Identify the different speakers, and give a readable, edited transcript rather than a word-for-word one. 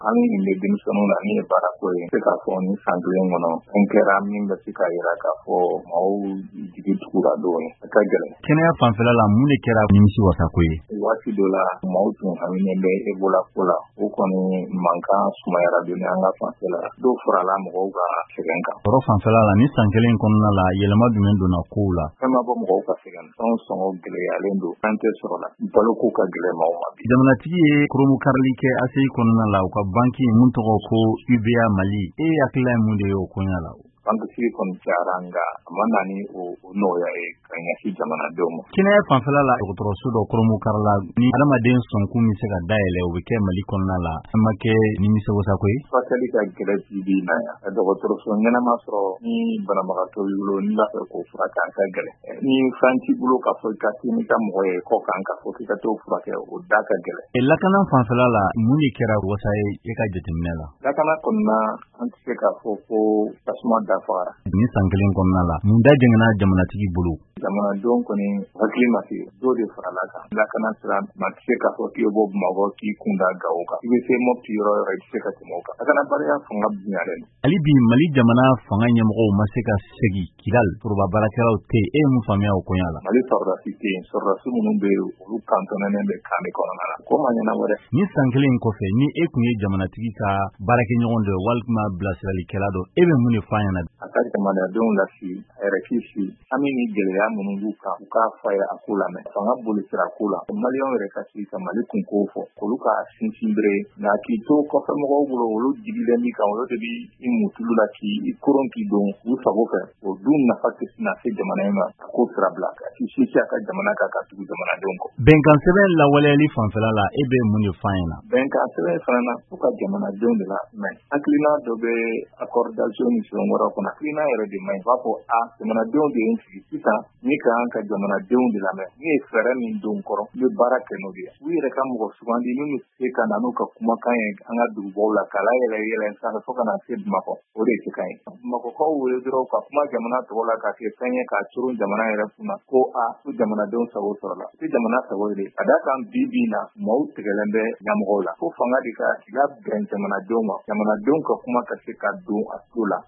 Speaker 1: hali min bɛ denmisɛnninw na min ye baarako ye se k'a fɔ ni san kelen kɔnɔ fɛn kɛra min bɛ se k'a jira k'a fɔ maaw jigi tugura dɔɔnin a ka gɛlɛn.
Speaker 2: Kɛnɛya fanfɛla la mun de kɛra nimisi wasako ye?
Speaker 1: Waati dɔ la maaw tun haminen bɛ Ebola ko la o kɔni mankan sumayara dɔɔnin an ka fanfɛla la dɔw farala mɔgɔw ka sɛgɛn kan.
Speaker 2: Yɔrɔ fanfɛla la ni san kelen kɔnɔna la yɛlɛma jumɛn donna kow la?
Speaker 1: Fɛn ma bɔ mɔgɔw ka sɛgɛn fɛnw sɔngɔ gɛlɛyalen don fɛn tɛ sɔrɔ la baloko ka gɛlɛn maaw ma bi.
Speaker 2: Jamanatigi ye koromukarili kɛ ACI kɔnɔna la u ka banki mun tɔgɔ ko UBA Mali hakilila ye mun de ye o koɲa la?
Speaker 1: Bankisigi kɔni cayara nka a ma na ni o nɔgɔya ye ka ɲɛsin jamanadenw ma.
Speaker 2: Kɛnɛya fanfɛla la dɔgɔtɔrɔso dɔ koromukarila ni adamaden sɔnkun bɛ se ka dayɛlɛ o bɛ kɛ Mali kɔnɔna la an ma kɛ nimisewasako ye?
Speaker 1: Furakɛli ka gɛlɛn bi na yan ka dɔgɔtɔrɔso ɲɛnama sɔrɔ ni banabagatɔ y'i bolo n'i b'a fɛ k'o furakɛ a ka gɛlɛn ni fɛn t'i bolo k'a fɔ i ka se n'i ka mɔgɔ ye kɔ kan k'a fɔ k'i ka t'o furakɛ o da ka gɛlɛn.
Speaker 2: Lakana fanfɛla la mun de kɛra wasa ye e ka jateminɛ la?
Speaker 1: Lakana kɔnɔna an tɛ se k'a fɔ ko tasuma dafara.
Speaker 2: Ni san kelen kɔnɔna la mun da jɛngɛnna jamanatigi bolo?
Speaker 1: Jamanadenw kɔni hakili ma se dɔw de farala kan. Lakana sira ma tɛ se k'a fɔ k'i bɔ Bamakɔ k'i kun da Gawo kan. I bɛ se Mopti yɔrɔ yɔrɔ i tɛ se ka tɛmɛ o kan. Lakanabaliya fanga bonyalen don.
Speaker 2: Hali bi Mali jamana fanga ɲɛmɔgɔw ma se ka segin Kidal foroba baarakɛlaw tɛ yen. E ye mun faamuya o koɲa la?
Speaker 1: Mali sɔrɔdasi tɛ yen. Sɔrɔdasi minnu bɛ yen olu kantɔnɛnen bɛ kan de kɔnɔna la. Ko ma ɲɛnabɔ dɛ.
Speaker 2: Ni san kelen kɔfɛ ni e kun ye jamanatigi ka baarakɛɲɔgɔn dɔ walima bilasiralikɛla dɔ e bɛ mun de f'a ɲɛna?
Speaker 1: A ka jamanadenw lasi a yɛrɛ kisi hami ni gɛlɛya minnu b'u kan u k'a fa ye a ko lamɛn fanga boli sira ko la maliyɛnw yɛrɛ ka sigi ka Mali kun ko fɔ olu ka sinsin bere nka k'i to kɔfɛ mɔgɔw bolo olu digilen min kan olu de bi i mutulu la k'i koron k'i don u sago fɛ o dun nafa tɛ na se jamana in ma a ko sira bila ka k'i sinsin a ka jamana kan ka tugu jamanadenw kɔ.
Speaker 2: Bɛnkan sɛbɛn lawaleyali fanfɛla la e bɛ mun de f'a ɲɛna?
Speaker 1: Bɛnkan sɛbɛn fana na u ka jamanadenw de la mɛn hakilina dɔ bɛ accordation ni sɛbɛn wɛrɛw kɔnɔ hakilina yɛrɛ de man ɲi b'a fɔ jamanadenw de ye sigi sisan ni ka kan ka jamanadenw de lamɛn ni ye fɛɛrɛ min don kɔrɔ i bɛ baara kɛ n'o de ye u yɛrɛ ka mɔgɔ sugandi minnu se ka na n'u ka kumakan ye an ka dugubaw la k'a layɛlɛ yɛlɛ sanfɛ fo ka na se Bamakɔ o de ye se ka ɲi Bamakɔkaw wele dɔrɔn ka kuma jamana tɔgɔ la k'a kɛ fɛn ye k'a coron jamana yɛrɛ kunna ko ko jamanadenw sago sɔrɔla o tɛ jamana sago ye ka d'a kan bi na maaw tigɛlen bɛ ɲɛmɔgɔw la ko fanga de ka labɛn jamanadenw ma jamanadenw ka kuma ka se ka don a tulo la